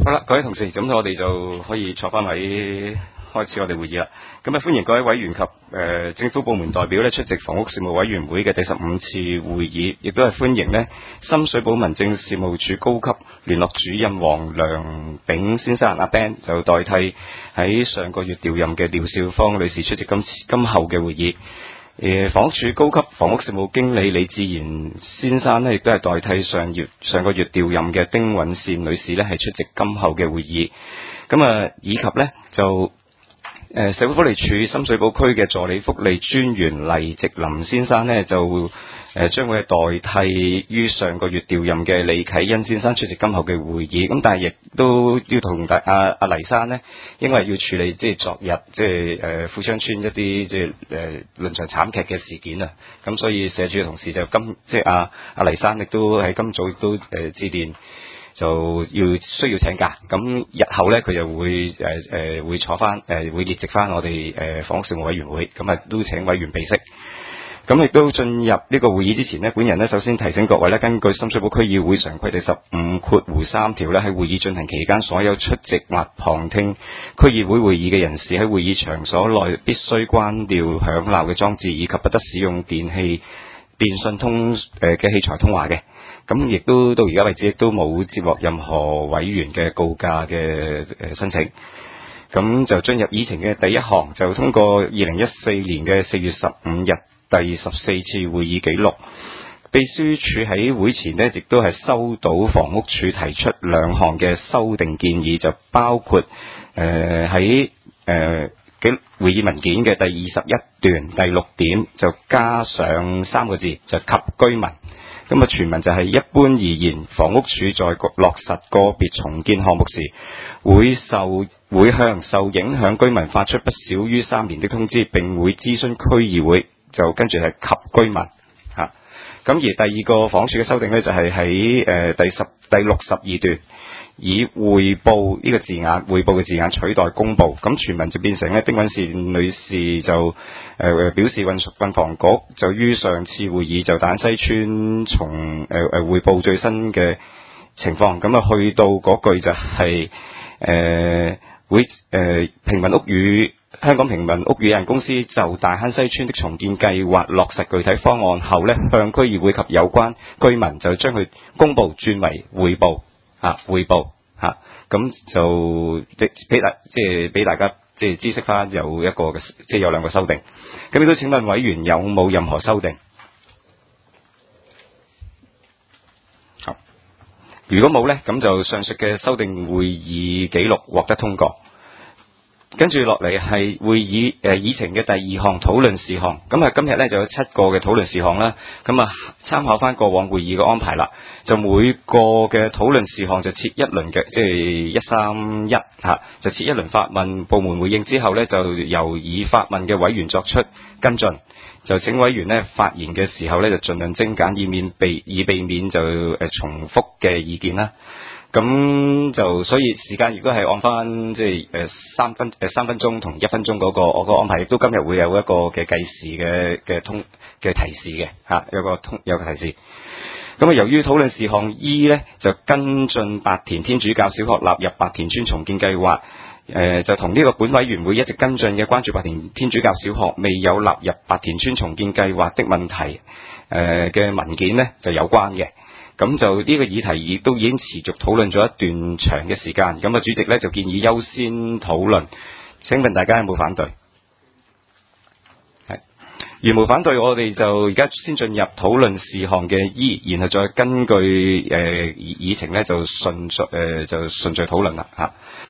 好啦，各位同事，咁我哋就可以坐翻位開始我哋會議啦。咁歡迎各位委員及政府部門代表出席房屋事務委員會嘅第15次會議，亦都係歡迎深水埗民政事務處高級聯絡主任黃良炳先生阿 Ben 就代替喺上個月調任嘅廖少芳女士出席今後嘅會議。房屋署高級房屋事務經理李志賢先生亦都係代替上個月調任嘅丁允善女士係出席今後嘅會議。以及就社會福利署深水埗區嘅助理福利專員黎植林先生就將會代替於上個月調任嘅李啟恩先生出席今後嘅會議。咁但係亦都要同阿黎生因為要處理昨日富昌村一啲倫常慘劇嘅事件啊，咁所以社署嘅同事就阿黎生亦都喺今早亦都致電。就需要請假，咁日後佢就會坐翻會列席翻我哋房屋事務委員會，咁都請委員備悉。咁亦都進入呢個會議之前本人首先提醒各位根據深水埗區議會常規第15括3條喺會議進行期間，所有出席或旁聽區議會會議嘅人士喺會議場所內必須關掉響鬧嘅裝置，以及不得使用電信嘅器材通話嘅。咁亦都到而家為止亦都冇接獲任何委員嘅告假嘅申請。咁就進入議程嘅第一項，就通過2014年嘅4月15日第14次會議記錄。秘書處喺會前亦都係收到房屋署提出2項嘅修訂建議，就包括喺會議文件嘅第21段第6點就加上3個字，就及居民。全文就係一般而言，房屋署在落實個別重建項目時，會向受影響居民發出不少於3年的通知，並會諮詢區議會，就跟住係及居民嚇。而第二個房署嘅修訂就係喺第62段，以匯報呢個字眼，匯報嘅字眼取代公佈，咁全文就變成丁允善女士就表示運房局就於上次會議就大坑西邨從匯報最新嘅情況，去到嗰句就係平民屋宇香港平民屋宇有限公司就大坑西邨的重建計劃落實具體方案後向區議會及有關居民就將佢公佈轉為匯報匯報咁就俾大家知識翻有一個嘅有2個修訂。咁亦都請問委員有冇任何修訂？好，如果冇咁就上述嘅修訂會議記錄獲得通過。跟住落嚟係會議議程嘅第2項討論事項。今日就有7個嘅討論事項啦。參考翻過往會議嘅安排啦，就每個嘅討論事項就設一輪嘅131就設一輪發問，部門回應之後就由已發問嘅委員作出跟進。就請委員發言嘅時候就盡量精簡，以避免就重複嘅意見啦。咁就所以時間如果係按翻3分鐘同1分鐘嗰個我個安排，亦都今日會有一個嘅計時嘅提示嘅有個提示。由於討論事項 E 就跟進白田天主教小學納入白田村重建計劃，就同呢個本委員會一直跟進嘅關注白田天主教小學未有納入白田村重建計劃的問題嘅文件就有關嘅。咁就呢個議題亦都已經持續討論咗一段長嘅時間，主席就建議優先討論。請問大家有冇反對？係，如無反對，我哋就而家先進入討論事項嘅 E， 然後再根據議程就順序討論啦嚇。